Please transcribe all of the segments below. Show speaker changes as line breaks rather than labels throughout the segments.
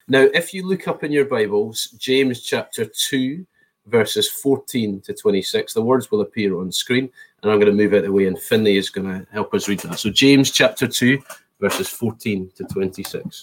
Now, if you look up in your Bibles, James chapter 2, verses 14 to 26, the words will appear on screen, and I'm going to move out of the way, and Finlay is going to help us read that. So James chapter 2, verses 14 to 26.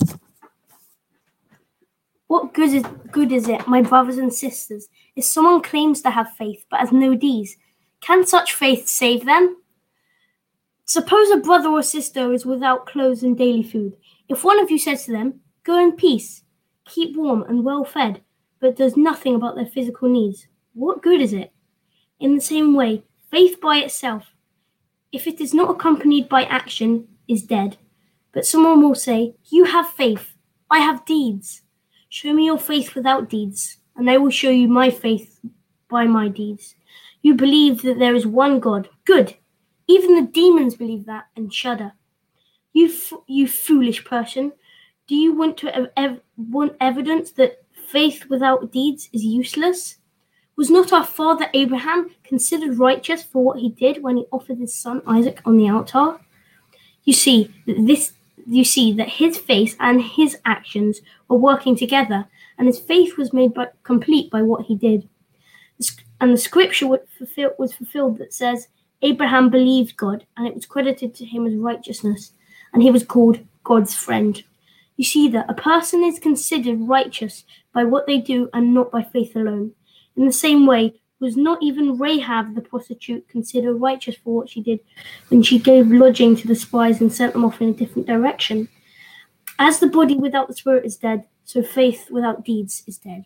What good is it, my brothers and sisters, if someone claims to have faith but has no deeds? Can such faith save them? Suppose a brother or sister is without clothes and daily food. If one of you says to them, "Go in peace, keep warm and well fed," but does nothing about their physical needs, what good is it? In the same way, faith by itself, if it is not accompanied by action, is dead. But someone will say, "You have faith, I have deeds. Show me your faith without deeds, and I will show you my faith by my deeds. You believe that there is one God. Good. Even the demons believe that and shudder. You foolish person. Do you want want evidence that faith without deeds is useless? Was not our father Abraham considered righteous for what he did when he offered his son Isaac on the altar? You see that his faith and his actions were working together, and his faith was made complete by what he did. And the scripture was fulfilled that says, Abraham believed God, and it was credited to him as righteousness, and he was called God's friend. You see that a person is considered righteous by what they do and not by faith alone. In the same way, was not even Rahab the prostitute considered righteous for what she did when she gave lodging to the spies and sent them off in a different direction? As the body without the spirit is dead, so faith without deeds is dead.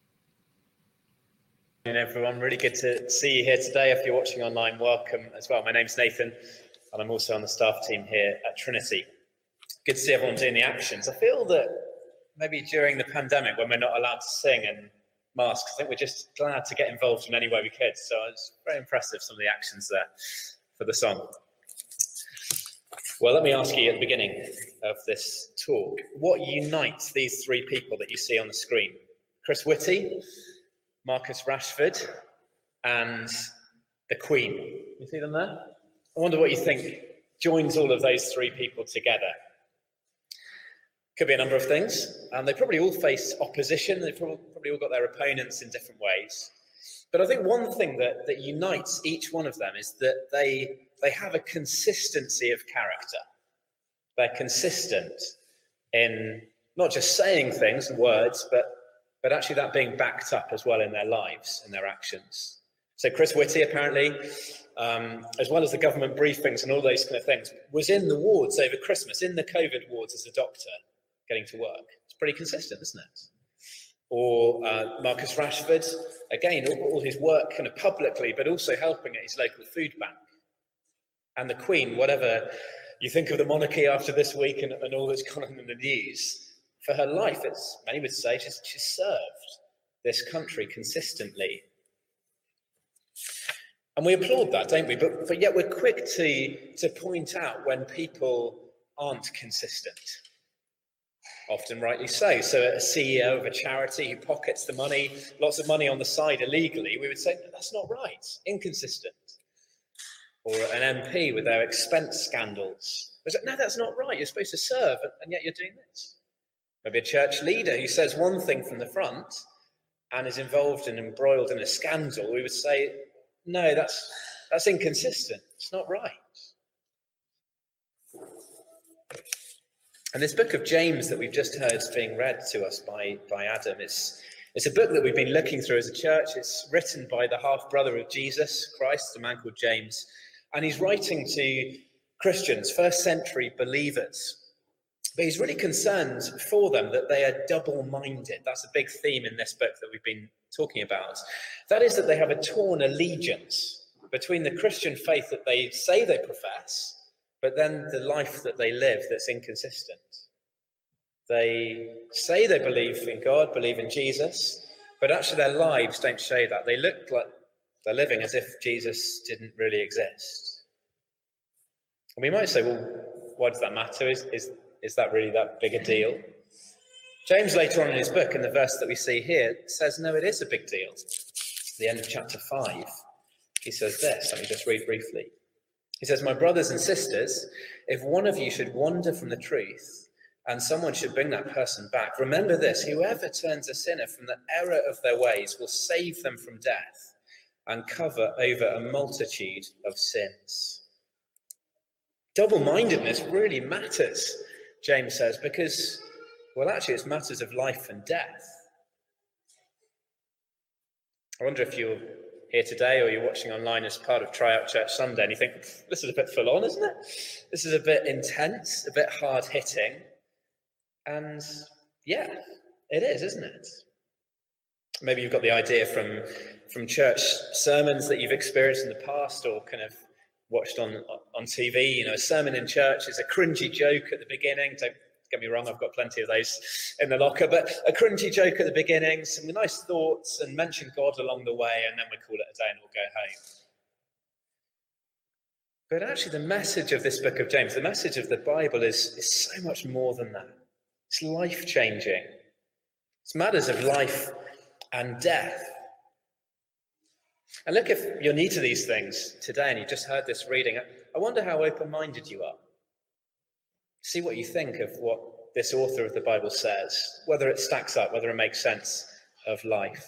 And everyone, really good to see you here today. If you're watching online, welcome as well. My name's Nathan, and I'm also on the staff team here at Trinity. Good to see everyone doing the actions. I feel that maybe during the pandemic, when we're not allowed to sing and masks, I think we're just glad to get involved in any way we could. So it's very impressive, some of the actions there for the song. Well, let me ask you at the beginning of this talk, what unites these three people that you see on the screen? Chris Whitty, Marcus Rashford, and the Queen. You see them there? I wonder what you think joins all of those three people together. Could be a number of things. They probably all face opposition. They've probably all got their opponents in different ways. But I think one thing that unites each one of them is that they have a consistency of character. They're consistent in not just saying things and words, but actually that being backed up as well in their lives and their actions. So Chris Whitty, apparently, as well as the government briefings and all those kind of things, was in the wards over Christmas, in the COVID wards as a doctor, getting to work. It's pretty consistent, isn't it? Or Marcus Rashford, again, all his work kind of publicly, but also helping at his local food bank. And the Queen, whatever you think of the monarchy after this week and all that's gone on in the news, for her life, it's, many would say, she's served this country consistently. And we applaud that, don't we? But yet we're quick to point out when people aren't consistent. Often rightly so. So a CEO of a charity who pockets the money, lots of money on the side illegally, we would say, that's not right, inconsistent. Or an MP with their expense scandals. We say, no, that's not right, you're supposed to serve, and yet you're doing this. Maybe a church leader who says one thing from the front and is involved and embroiled in a scandal, we would say, no, that's inconsistent, it's not right. And this book of James that we've just heard is being read to us by Adam. It's a book that we've been looking through as a church. It's written by the half-brother of Jesus Christ, a man called James. And he's writing to Christians, first century believers. But he's really concerned for them that they are double-minded. That's a big theme in this book that we've been talking about. That is that they have a torn allegiance between the Christian faith that they say they profess, but then the life that they live that's inconsistent. They say they believe in God, believe in Jesus, but actually their lives don't show that. They look like they're living as if Jesus didn't really exist. And we might say, well, why does that matter? Is that really that big a deal? James later on in his book, in the verse that we see here, says, no, it is a big deal. At the end of chapter 5, he says this. Let me just read briefly. He says, my brothers and sisters, if one of you should wander from the truth and someone should bring that person back. Remember this: whoever turns a sinner from the error of their ways will save them from death and cover over a multitude of sins. Double-mindedness really matters, James says, because, well, actually it's matters of life and death. I wonder if you're here today or you're watching online as part of Tryout Church Sunday and you think, this is a bit full on, isn't it? This is a bit intense, a bit hard-hitting. And yeah, it is, isn't it? Maybe you've got the idea from church sermons that you've experienced in the past or kind of watched on TV. You know, a sermon in church is a cringy joke at the beginning. Don't get me wrong, I've got plenty of those in the locker, but a cringy joke at the beginning, some nice thoughts and mention God along the way, and then we call it a day and we'll go home. But actually the message of this book of James, the message of the Bible is so much more than that. It's life-changing. It's matters of life and death. And look, if you're new to these things today and you just heard this reading, I wonder how open-minded you are. See what you think of what this author of the Bible says, whether it stacks up, whether it makes sense of life.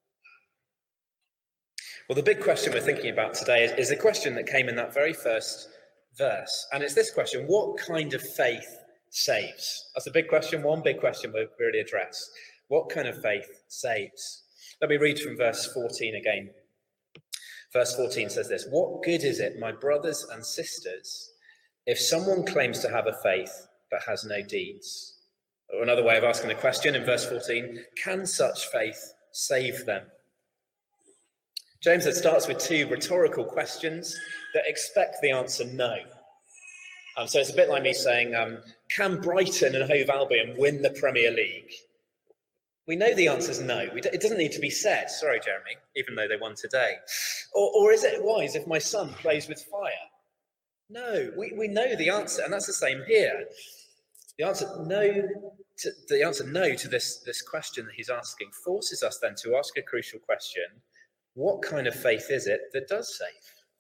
Well, the big question we're thinking about today is a question that came in that very first verse. And it's this question: what kind of faith saves? That's a big question, one big question we'll really address. What kind of faith saves? Let me read from verse 14 again. Verse 14 says this: "What good is it, my brothers and sisters, if someone claims to have a faith but has no deeds?" Or another way of asking the question in verse 14, can such faith save them? James starts with two rhetorical questions that expect the answer no. So it's a bit like me saying, can Brighton and Hove Albion win the Premier League? We know the answer is no. It doesn't need to be said. Sorry, Jeremy, even though they won today. Or is it wise if my son plays with fire? No, we know the answer, and that's the same here. The answer no to this question that he's asking forces us then to ask a crucial question: what kind of faith is it that does save?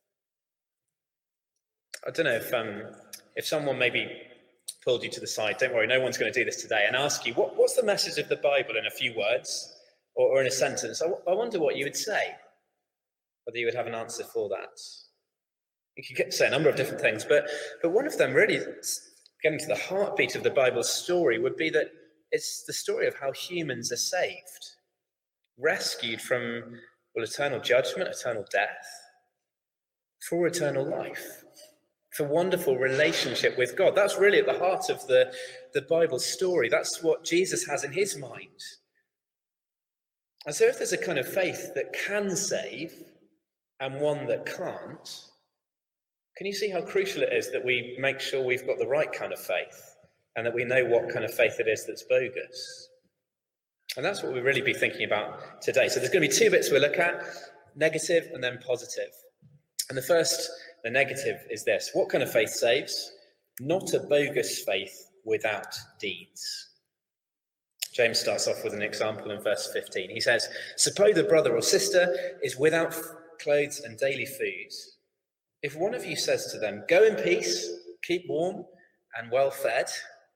I don't know if someone maybe pulled you to the side, don't worry, no one's going to do this today, and ask you, what's the message of the Bible in a few words or in a sentence? I wonder what you would say, whether you would have an answer for that. You could say a number of different things, but one of them, really getting to the heartbeat of the Bible's story, would be that it's the story of how humans are saved, rescued from, well, eternal judgment, eternal death, for eternal life, for wonderful relationship with God. That's really at the heart of the Bible story. That's what Jesus has in his mind. And so if there's a kind of faith that can save and one that can't, can you see how crucial it is that we make sure we've got the right kind of faith and that we know what kind of faith it is that's bogus? And that's what we'll really be thinking about today. So there's going to be two bits we'll look at, negative and then positive. And the first, the negative, is this: what kind of faith saves? Not a bogus faith without deeds. James starts off with an example in verse 15. He says, "Suppose a brother or sister is without clothes and daily food. If one of you says to them, 'Go in peace, keep warm and well fed,'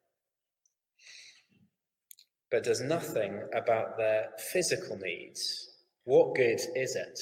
but does nothing about their physical needs, what good is it?"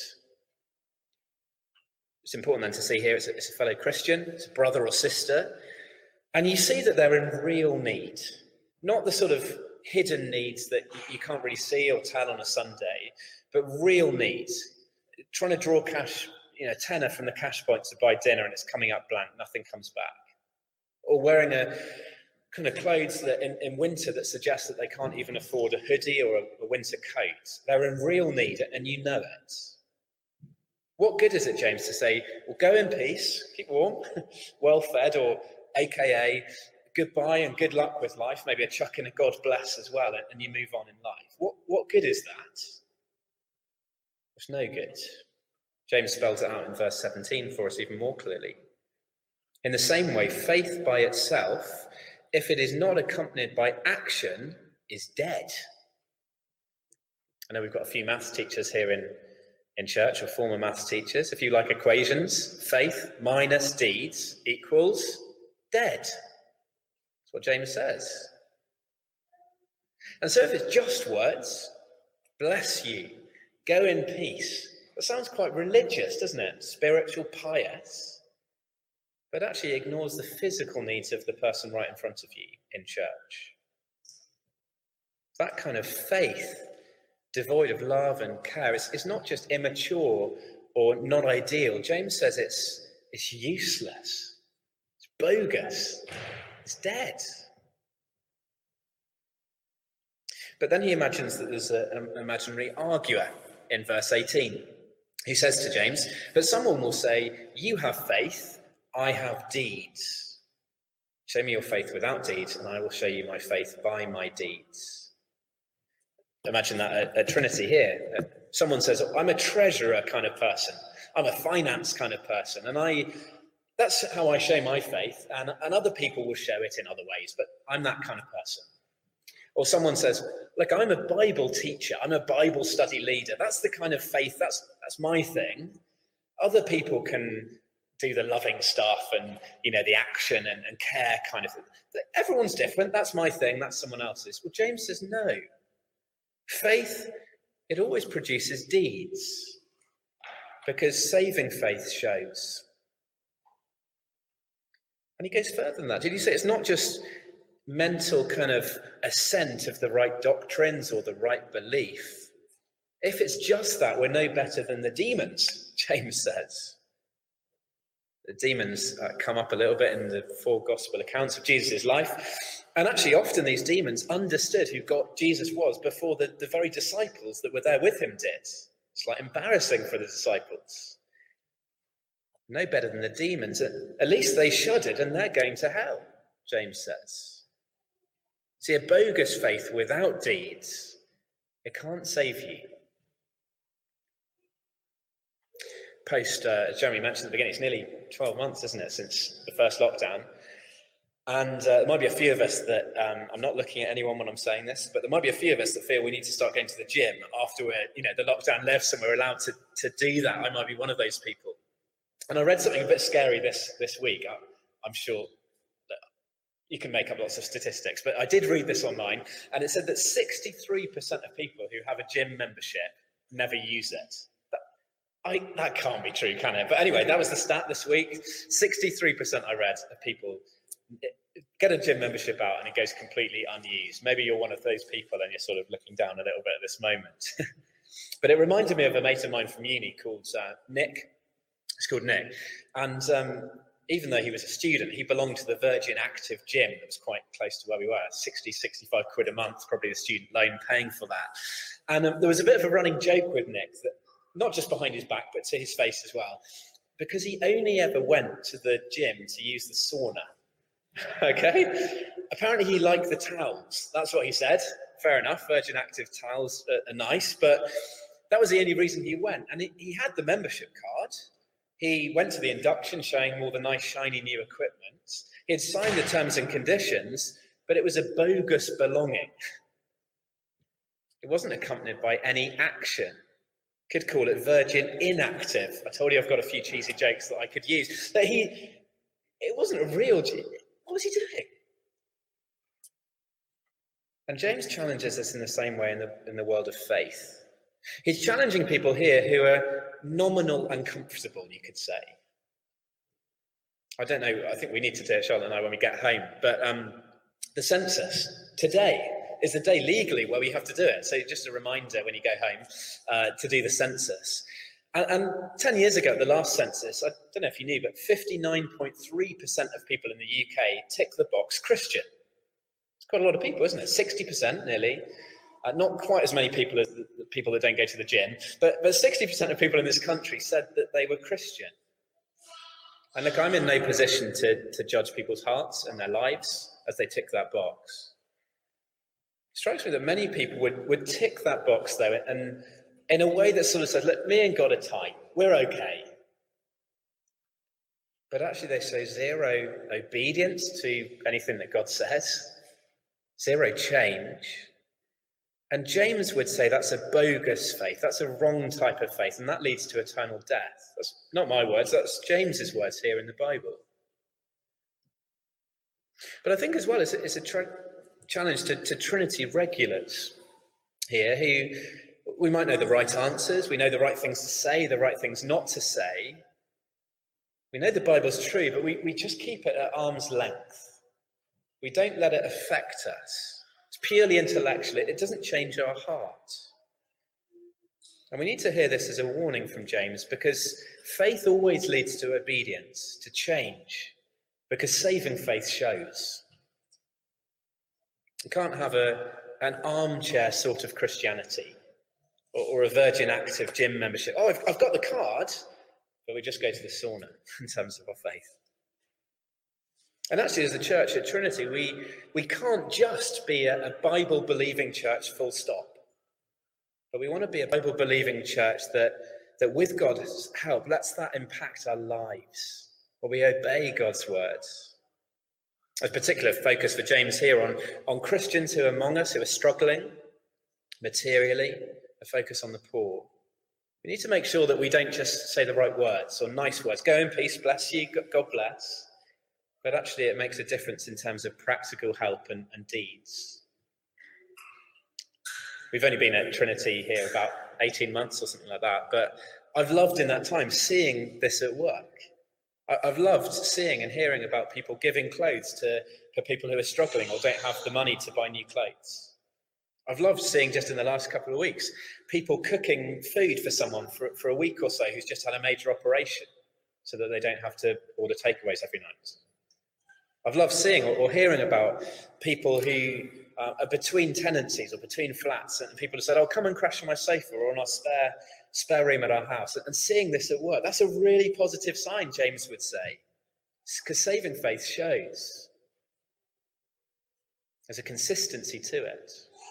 It's important then to see here it's a fellow Christian, it's a brother or sister, and you see that they're in real need, not the sort of hidden needs that you can't really see or tell on a Sunday, but real needs. Trying to draw cash, tenner from the cash point to buy dinner, and it's coming up blank, nothing comes back. Or wearing a kind of clothes that in winter that suggest that they can't even afford a hoodie or a winter coat. They're in real need, and you know it. What good is it, James, to say, well, go in peace, keep warm, well fed, or AKA goodbye and good luck with life, maybe a chuck in a God bless as well, and you move on in life? What good is that? It's no good. James spells it out in verse 17 for us even more clearly. In the same way, faith by itself, if it is not accompanied by action, is dead. I know we've got a few maths teachers here in church, or former maths teachers. If you like equations, faith minus deeds equals dead. That's what James says. And so if it's just words, bless you, go in peace, that sounds quite religious, doesn't it? Spiritual, pious, but actually ignores the physical needs of the person right in front of you in church. That kind of faith, devoid of love and care, it's not just immature or not ideal. James says it's useless, it's bogus, it's dead. But then he imagines that there's an imaginary arguer in verse 18. He says to James, but someone will say, you have faith, I have deeds. Show me your faith without deeds, and I will show you my faith by my deeds. Imagine that at Trinity here. Someone says, I'm a treasurer kind of person. I'm a finance kind of person. And that's how I show my faith. And other people will show it in other ways, but I'm that kind of person. Or someone says, look, I'm a Bible teacher. I'm a Bible study leader. That's the kind of faith, that's my thing. Other people can do the loving stuff and, the action and care kind of thing. Everyone's different. That's my thing. That's someone else's. Well, James says, no. Faith, it always produces deeds, because saving faith shows. And he goes further than that. Did you say it's not just mental kind of assent of the right doctrines or the right belief? If it's just that, we're no better than the demons, James says. The demons come up a little bit in the four gospel accounts of Jesus' life. And actually, often these demons understood who God Jesus was before the very disciples that were there with him did. It's like embarrassing for the disciples. No better than the demons. At least they shuddered and they're going to hell, James says. See, a bogus faith without deeds, it can't save you. Jeremy mentioned at the beginning, it's nearly 12 months, isn't it, since the first lockdown. And there might be a few of us that, I'm not looking at anyone when I'm saying this, but there might be a few of us that feel we need to start going to the gym after the lockdown lifts and we're allowed to do that. I might be one of those people. And I read something a bit scary this week. I'm sure that you can make up lots of statistics, but I did read this online, and it said that 63% of people who have a gym membership never use it. That can't be true, can it? But anyway, that was the stat this week. 63% I read of people get a gym membership out and it goes completely unused. Maybe you're one of those people and you're sort of looking down a little bit at this moment. But it reminded me of a mate of mine from uni called Nick. It's called Nick. And even though he was a student, he belonged to the Virgin Active gym that was quite close to where we were, 65 quid a month, probably the student loan paying for that. And there was a bit of a running joke with Nick, that not just behind his back, but to his face as well, because he only ever went to the gym to use the sauna. Okay? Apparently he liked the towels. That's what he said. Fair enough. Virgin Active towels are nice, but that was the only reason he went. And he had the membership card. He went to the induction showing all the nice, shiny new equipment. He had signed the terms and conditions, but it was a bogus belonging. It wasn't accompanied by any action. Could call it Virgin Inactive. I told you I've got a few cheesy jokes that I could use. But it wasn't a real gym. What was he doing? And James challenges us in the same way in the world of faith. He's challenging people here who are nominal and comfortable, you could say. I don't know, I think we need to do it, Charlotte and I, when we get home. But the census today is the day legally where we have to do it. So just a reminder when you go home to do the census. And 10 years ago, the last census, I don't know if you knew, but 59.3% of people in the UK tick the box Christian. It's quite a lot of people, isn't it? 60% nearly. Not quite as many people as the people that don't go to the gym, but 60% of people in this country said that they were Christian. And look, I'm in no position to judge people's hearts and their lives as they tick that box. It strikes me that many people would tick that box, though, and in a way that sort of says, look, me and God are tight. We're okay. But actually they show zero obedience to anything that God says, zero change. And James would say that's a bogus faith. That's a wrong type of faith, and that leads to eternal death. That's not my words, that's James's words here in the Bible. But I think as well, it's a challenge to Trinity regulars here who we might know the right answers, we know the right things to say, the right things not to say. We know the Bible's true, but we just keep it at arm's length. We don't let it affect us. It's purely intellectual. It doesn't change our heart. And we need to hear this as a warning from James, because faith always leads to obedience, to change, because saving faith shows. You can't have an armchair sort of Christianity or a Virgin Active gym membership. Oh, I've got the card, but we just go to the sauna in terms of our faith. And actually, as a church at Trinity, we can't just be a Bible-believing church full stop. But we want to be a Bible-believing church that with God's help, lets that impact our lives, where we obey God's words. There's a particular focus for James here on Christians who are among us, who are struggling materially, a focus on the poor. We need to make sure that we don't just say the right words or nice words. Go in peace, bless you, God bless. But actually it makes a difference in terms of practical help and deeds. We've only been at Trinity here about 18 months or something like that, but I've loved in that time seeing this at work. I've loved seeing and hearing about people giving clothes for people who are struggling or don't have the money to buy new clothes. I've loved seeing just in the last couple of weeks, people cooking food for someone for a week or so who's just had a major operation so that they don't have to order takeaways every night. I've loved seeing or hearing about people who are between tenancies or between flats, and people have said, oh, come and crash on my sofa or on our spare room at our house. And seeing this at work, that's a really positive sign, James would say, because saving faith shows. There's a consistency to it.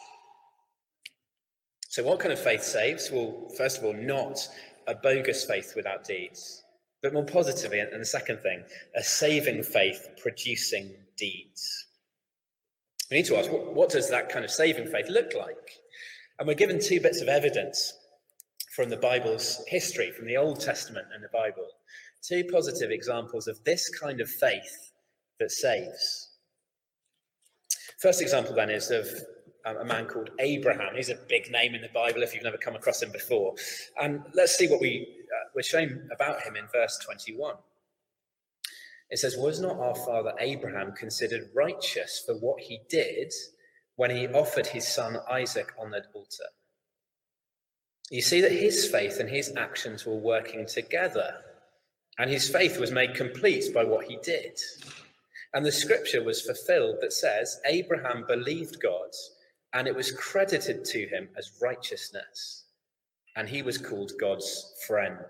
So what kind of faith saves? Well, first of all, not a bogus faith without deeds, but more positively, and the second thing, a saving faith producing deeds. We need to ask, what does that kind of saving faith look like? And we're given two bits of evidence from the Bible's history, from the Old Testament and the Bible. Two positive examples of this kind of faith that saves. First example then is of a man called Abraham. He's a big name in the Bible if you've never come across him before. And let's see what we're shown about him in verse 21. It says, was not our father Abraham considered righteous for what he did when he offered his son Isaac on the altar? You see that his faith and his actions were working together, and his faith was made complete by what he did. And the scripture was fulfilled that says, Abraham believed God, and it was credited to him as righteousness, and he was called God's friend.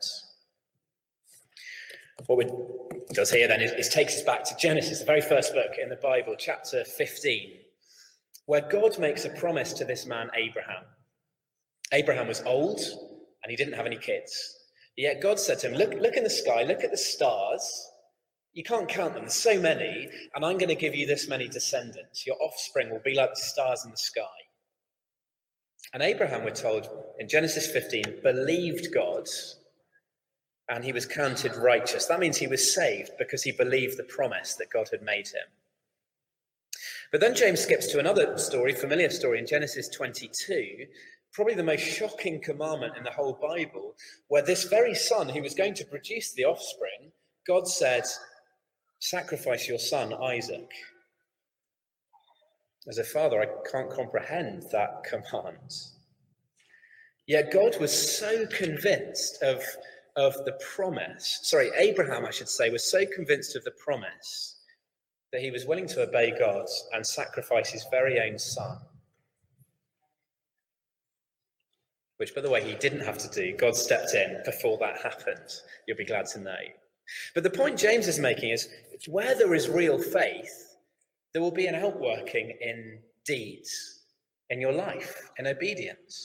What it does here then is takes us back to Genesis, the very first book in the Bible, chapter 15, where God makes a promise to this man, Abraham. Abraham was old and he didn't have any kids. Yet God said to him, look in the sky, look at the stars. You can't count them, there's so many, and I'm going to give you this many descendants. Your offspring will be like the stars in the sky. And Abraham, we're told in Genesis 15, believed God, and he was counted righteous. That means he was saved because he believed the promise that God had made him. But then James skips to another story, familiar story in Genesis 22, probably the most shocking commandment in the whole Bible, where this very son who was going to produce the offspring, God said, sacrifice your son, Isaac. As a father, I can't comprehend that command. Yet God was so convinced of the promise. Abraham, I should say, was so convinced of the promise that he was willing to obey God and sacrifice his very own son. Which, by the way, he didn't have to do. God stepped in before that happened. You'll be glad to know. But the point James is making is, where there is real faith, there will be an outworking in deeds, in your life, in obedience.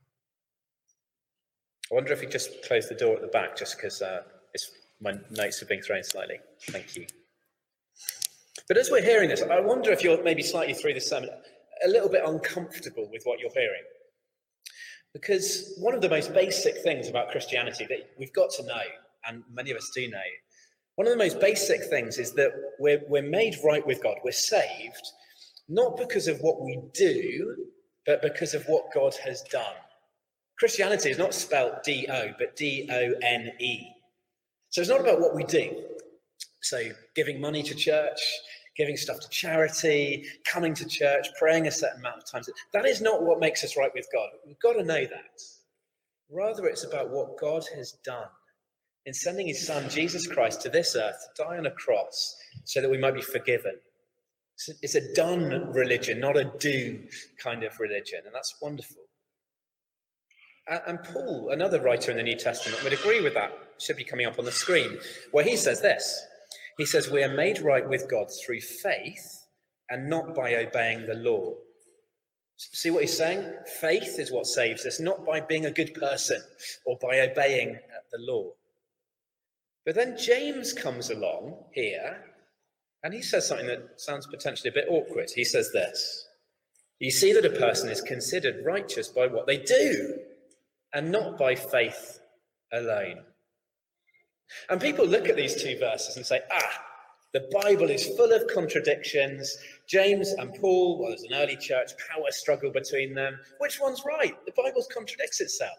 I wonder if you just close the door at the back, just because my notes have been thrown slightly. Thank you. But as we're hearing this, I wonder if you're maybe slightly through the sermon a little bit uncomfortable with what you're hearing. Because one of the most basic things about Christianity that we've got to know, and many of us do know, one of the most basic things is that we're made right with God. We're saved, not because of what we do, but because of what God has done. Christianity is not spelled D-O, but D-O-N-E. So it's not about what we do. So giving money to church, giving stuff to charity, coming to church, praying a certain amount of times. That is not what makes us right with God. We've got to know that. Rather, it's about what God has done in sending his son, Jesus Christ, to this earth to die on a cross so that we might be forgiven. It's a done religion, not a do kind of religion. And that's wonderful. And Paul, another writer in the New Testament, would agree with that. It should be coming up on the screen, where he says this. He says, we are made right with God through faith and not by obeying the law. See what he's saying? Faith is what saves us, not by being a good person or by obeying the law. But then James comes along here and he says something that sounds potentially a bit awkward. He says this: you see that a person is considered righteous by what they do and not by faith alone. And people look at these two verses and say, the Bible is full of contradictions. James and Paul, well, there's an early church power struggle between them. Which one's right? The Bible contradicts itself.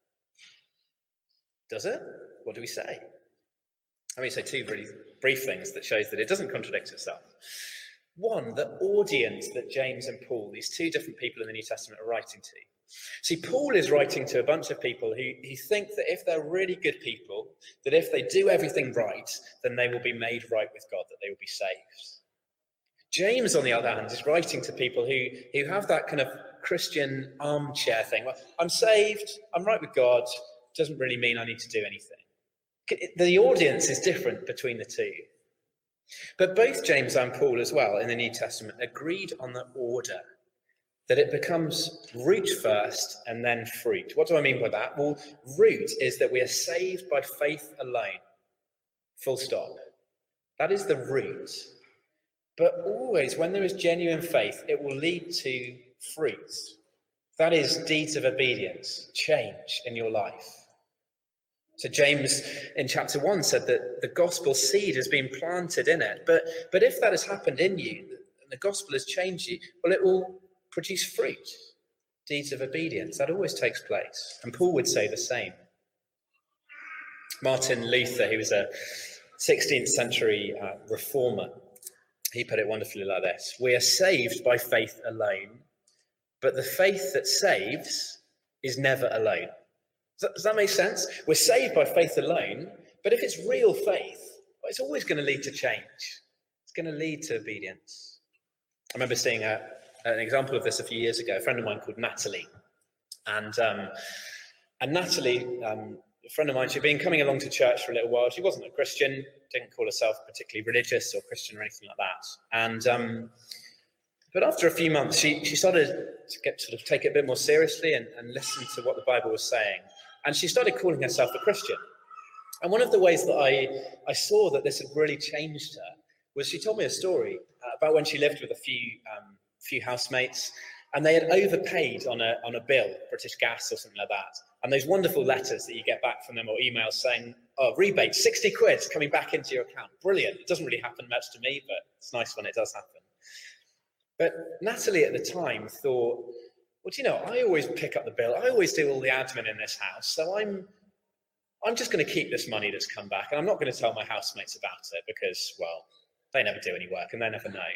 Does it? What do we say? Let me say two really brief things that shows that it doesn't contradict itself. One, the audience that James and Paul, these two different people in the New Testament, are writing to. See, Paul is writing to a bunch of people who think that if they're really good people, that if they do everything right, then they will be made right with God, that they will be saved. James, on the other hand, is writing to people who have that kind of Christian armchair thing. Well, I'm saved, I'm right with God, doesn't really mean I need to do anything. The audience is different between the two. But both James and Paul as well in the New Testament agreed on the order, that it becomes root first and then fruit. What do I mean by that? Well, root is that we are saved by faith alone. Full stop. That is the root. But always, when there is genuine faith, it will lead to fruit. That is deeds of obedience, change in your life. So James in chapter 1 said that the gospel seed has been planted in it. But if that has happened in you, and the gospel has changed you, well, it will produce fruit, deeds of obedience. That always takes place. And Paul would say the same. Martin Luther, who was a 16th century reformer, he put it wonderfully like this: we are saved by faith alone, but the faith that saves is never alone. Does that make sense? We're saved by faith alone, but if it's real faith, well, it's always going to lead to change. It's going to lead to obedience. I remember seeing an example of this a few years ago. A friend of mine called Natalie. And Natalie, a friend of mine, she'd been coming along to church for a little while. She wasn't a Christian, didn't call herself particularly religious or Christian or anything like that. And but after a few months, she started to take it a bit more seriously and listen to what the Bible was saying. And she started calling herself a Christian. And one of the ways that I saw that this had really changed her was she told me a story about when she lived with a few housemates, and they had overpaid on a bill, British Gas or something like that. And those wonderful letters that you get back from them or emails saying, oh, rebate, 60 quid coming back into your account. Brilliant. It doesn't really happen much to me, but it's nice when it does happen. But Natalie at the time thought, well, do you know, I always pick up the bill. I always do all the admin in this house. So I'm just going to keep this money that's come back. And I'm not going to tell my housemates about it because, well, they never do any work and they never know.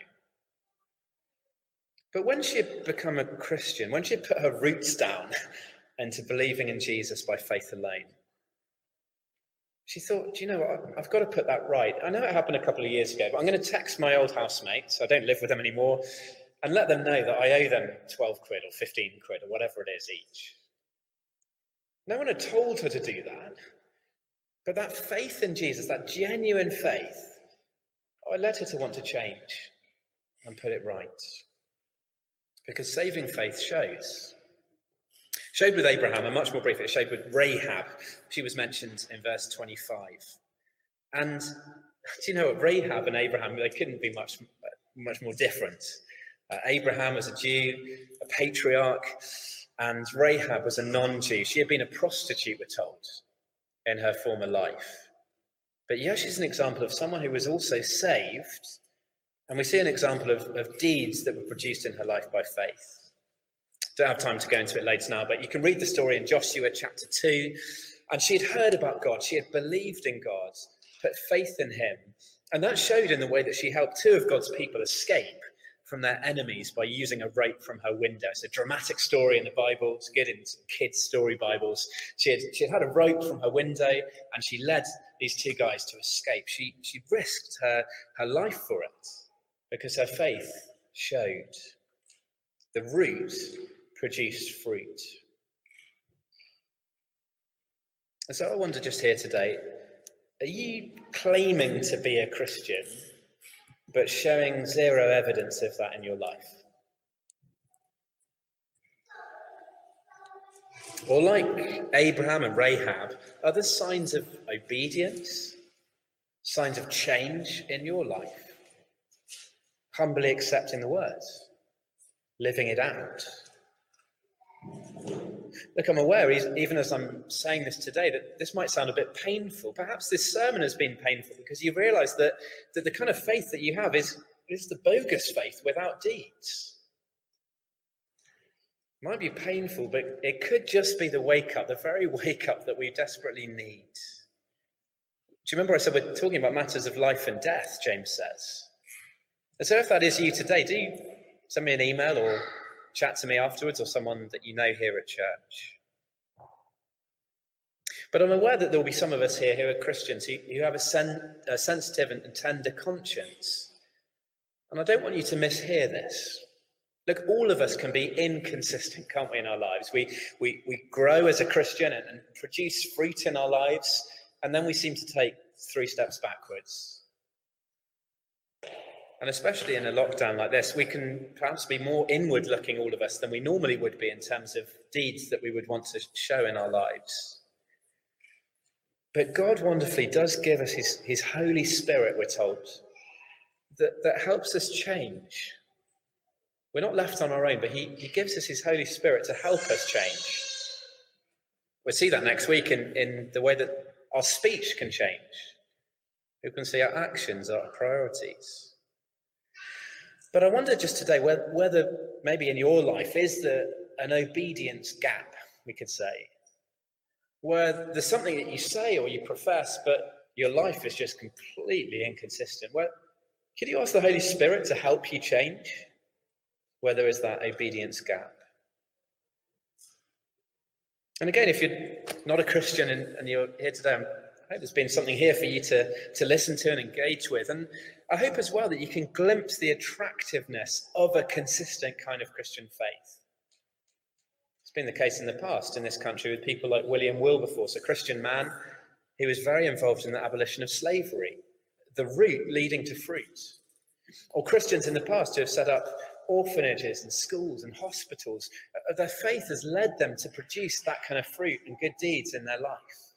But when she had become a Christian, when she had put her roots down into believing in Jesus by faith alone, she thought, do you know what, I've got to put that right. I know it happened a couple of years ago, but I'm going to text my old housemates, I don't live with them anymore, and let them know that I owe them 12 quid or 15 quid or whatever it is each. No one had told her to do that, but that faith in Jesus, that genuine faith, it led her to want to change and put it right. Because saving faith showed with Abraham, and much more briefly, it showed with Rahab. She was mentioned in verse 25. And do you know what? Rahab and Abraham, they couldn't be much more different. Abraham was a Jew, a patriarch, and Rahab was a non-Jew. She had been a prostitute, we're told, in her former life. But yeah, she's an example of someone who was also saved And we see an example of deeds that were produced in her life by faith. Don't have time to go into it later now, but you can read the story in Joshua chapter 2. And she had heard about God. She had believed in God, put faith in him. And that showed in the way that she helped two of God's people escape from their enemies by using a rope from her window. It's a dramatic story in the Bible. It's good in some kids' story Bibles. She had a rope from her window, and she led these two guys to escape. She risked her life for it because her faith showed. The root produced fruit. And so I wonder just here today, are you claiming to be a Christian, but showing zero evidence of that in your life? Or like Abraham and Rahab, are there signs of obedience, signs of change in your life? Humbly accepting the words, living it out. Look, I'm aware, even as I'm saying this today, that this might sound a bit painful. Perhaps this sermon has been painful because you realise that the kind of faith that you have is the bogus faith without deeds. It might be painful, but it could just be the wake-up, the very wake-up that we desperately need. Do you remember I said we're talking about matters of life and death, James says? And so if that is you today, do send me an email or chat to me afterwards, or someone that you know here at church. But I'm aware that there will be some of us here who are Christians who have a sensitive and tender conscience. And I don't want you to mishear this. Look, all of us can be inconsistent, can't we, in our lives? We grow as a Christian and produce fruit in our lives, and then we seem to take 3 steps backwards. And especially in a lockdown like this, we can perhaps be more inward looking, all of us, than we normally would be in terms of deeds that we would want to show in our lives. But God wonderfully does give us his Holy Spirit, we're told, that helps us change. We're not left on our own, but he gives us his Holy Spirit to help us change. We'll see that next week in the way that our speech can change. We can see our actions, our priorities. But I wonder just today whether maybe in your life is there an obedience gap, we could say, where there's something that you say or you profess, but your life is just completely inconsistent. Well, could you ask the Holy Spirit to help you change where there is that obedience gap? And again, if you're not a Christian and you're here today, I hope there's been something here for you to listen to and engage with. And I hope as well that you can glimpse the attractiveness of a consistent kind of Christian faith. It's been the case in the past in this country with people like William Wilberforce, a Christian man who was very involved in the abolition of slavery, the root leading to fruit. Or Christians in the past who have set up orphanages and schools and hospitals. Their faith has led them to produce that kind of fruit and good deeds in their life.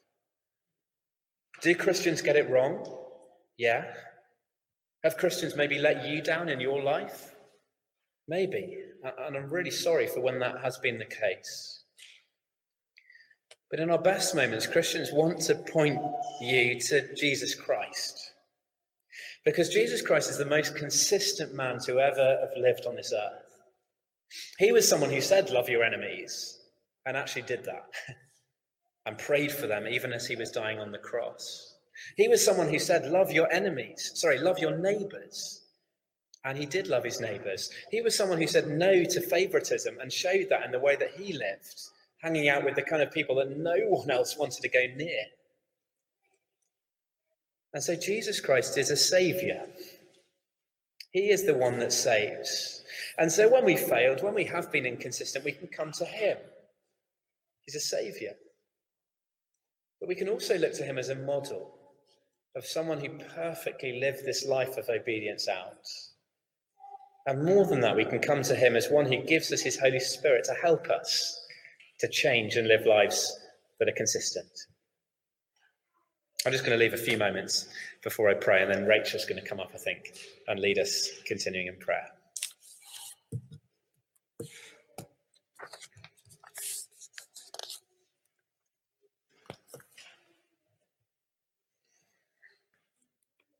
Do Christians get it wrong? Yeah. Have Christians maybe let you down in your life? Maybe. And I'm really sorry for when that has been the case. But in our best moments, Christians want to point you to Jesus Christ. Because Jesus Christ is the most consistent man to ever have lived on this earth. He was someone who said, love your enemies, and actually did that. And prayed for them even as he was dying on the cross. He was someone who said, love your neighbours. And he did love his neighbours. He was someone who said no to favouritism and showed that in the way that he lived, hanging out with the kind of people that no one else wanted to go near. And so Jesus Christ is a saviour. He is the one that saves. And so when we failed, when we have been inconsistent, we can come to him. He's a saviour. But we can also look to him as a model of someone who perfectly lived this life of obedience out. And more than that, we can come to him as one who gives us his Holy Spirit to help us to change and live lives that are consistent. I'm just going to leave a few moments before I pray, and then Rachel's going to come up, I think, and lead us continuing in prayer.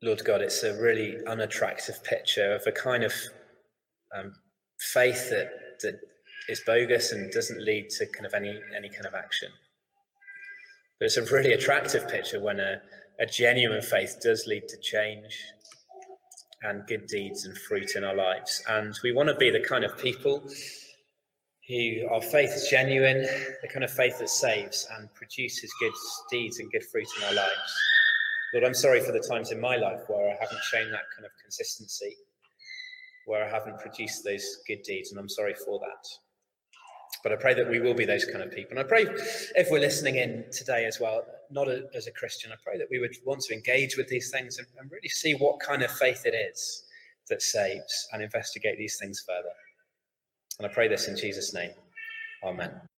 Lord God, it's a really unattractive picture of a kind of faith that is bogus and doesn't lead to kind of any kind of action. But it's a really attractive picture when a genuine faith does lead to change and good deeds and fruit in our lives. And we want to be the kind of people who our faith is genuine, the kind of faith that saves and produces good deeds and good fruit in our lives. Lord, I'm sorry for the times in my life where I haven't shown that kind of consistency, where I haven't produced those good deeds, and I'm sorry for that. But I pray that we will be those kind of people. And I pray if we're listening in today as well, not as a Christian, I pray that we would want to engage with these things and really see what kind of faith it is that saves and investigate these things further. And I pray this in Jesus' name. Amen.